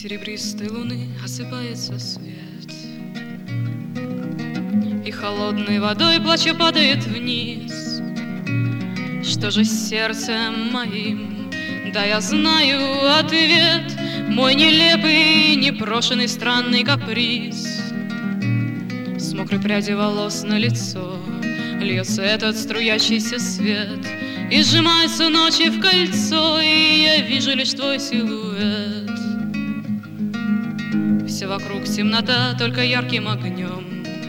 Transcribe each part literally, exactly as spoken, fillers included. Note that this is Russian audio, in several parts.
серебристой луны осыпается свет, и холодной водой плача падает вниз. Что же с сердцем моим? Да я знаю ответ, мой нелепый, непрошенный, странный каприз. С мокрой прядью волос на лицо льется этот струящийся свет, и сжимаются ночи в кольцо, и я вижу лишь твой силуэт. Все вокруг темнота, только ярким огнем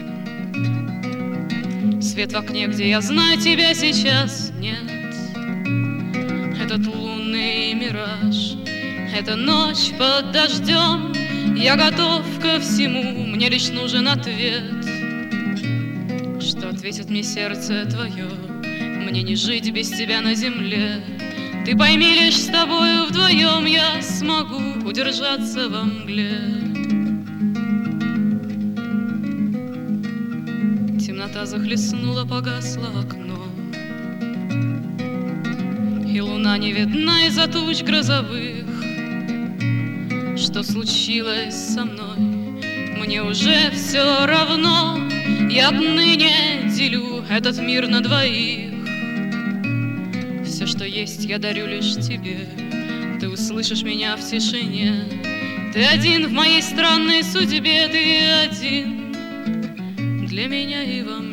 свет в окне, где я знаю, тебя сейчас нет. Этот лунный мираж, эта ночь под дождем, я готов ко всему, мне лишь нужен ответ. Что ответит мне сердце твое? Мне не жить без тебя на земле. Ты пойми, лишь с тобою вдвоем я смогу удержаться во мгле. Темнота захлестнула, погасло окно, и луна не видна из-за туч грозовых. Что случилось со мной? Мне уже все равно. Я отныне делю этот мир на двоих. Все, что есть, я дарю лишь тебе. Ты услышишь меня в тишине. Ты один в моей странной судьбе. Ты один для меня и во мне.